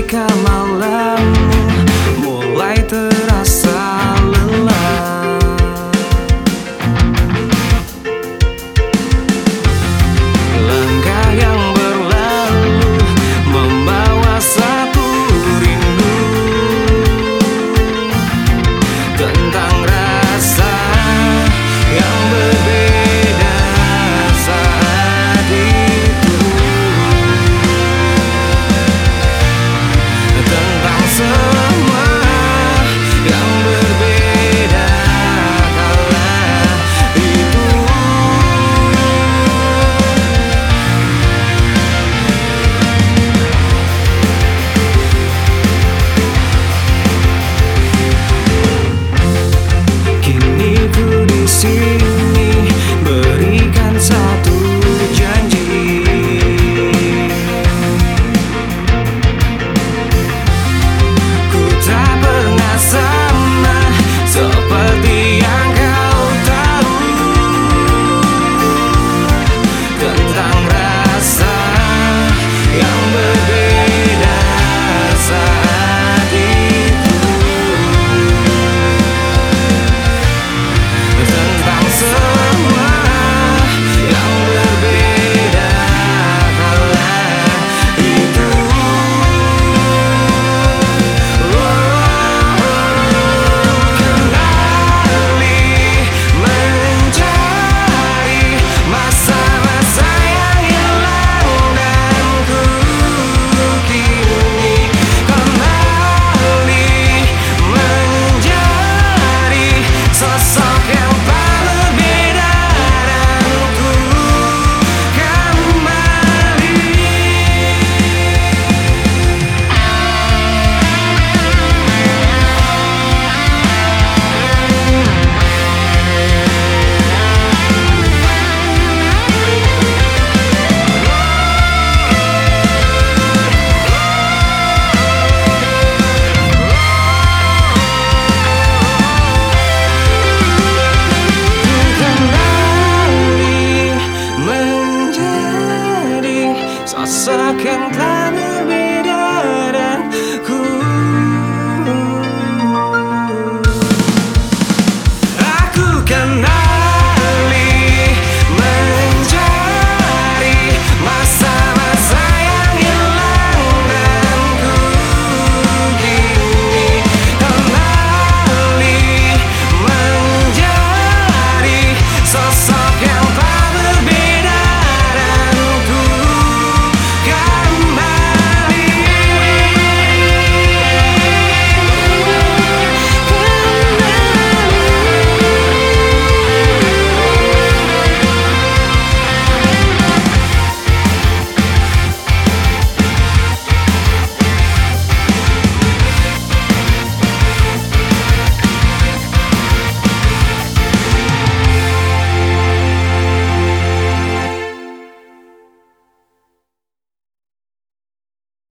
ketika malammu mulai terasa lelah, langkah yang berlalu membawa satu rindu tentang rasa yang berbeda saat itu, tentang semua yang berbeda kala itu. Kini ku di sini berikan satu janji, ku tak pernah sama seperti yang kau tahu, tentang rasa yang berbeda saat itu, tentang semua yang berbeda kala itu. Kembali mencari masa-masa yang hilang dan ku kini kembali menjadi sosok yang tak berbeda dan ku kembali. Kembali menjadi sosok yang tak